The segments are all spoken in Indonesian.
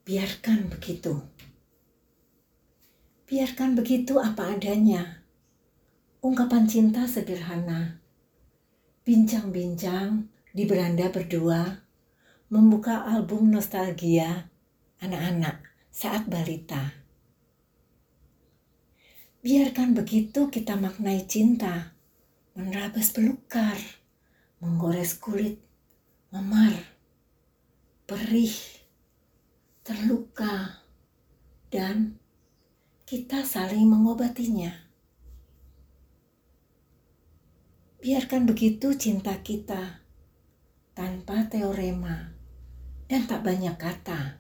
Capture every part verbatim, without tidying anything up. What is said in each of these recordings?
Biarkan begitu. Biarkan begitu apa adanya. Ungkapan cinta sederhana. Bincang-bincang di beranda berdua, membuka album nostalgia anak-anak saat balita. Biarkan begitu kita maknai cinta, menerabas belukar, menggores kulit, memar, perih, terluka, dan kita saling mengobatinya. Biarkan begitu cinta kita, tanpa teorema dan tak banyak kata.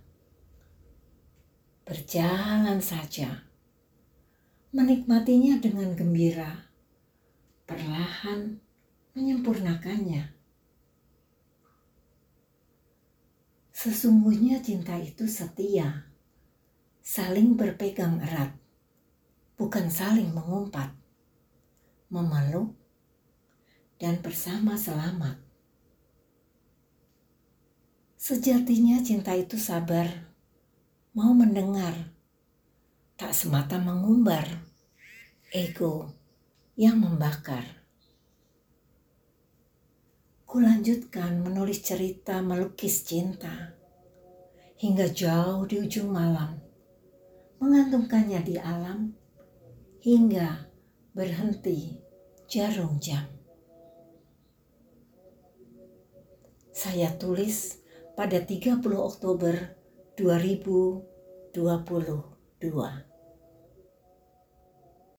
Berjalan saja, menikmatinya dengan gembira, perlahan menyempurnakannya. Sesungguhnya cinta itu setia, saling berpegang erat, bukan saling mengumpat, memeluk, dan bersama selamat. Sejatinya cinta itu sabar, mau mendengar, tak semata mengumbar, ego yang membakar. Kulanjutkan menulis cerita melukis cinta, hingga jauh di ujung malam, mengantungkannya di alam, hingga berhenti jarum jam. Saya tulis pada tiga puluh Oktober dua ribu dua puluh dua.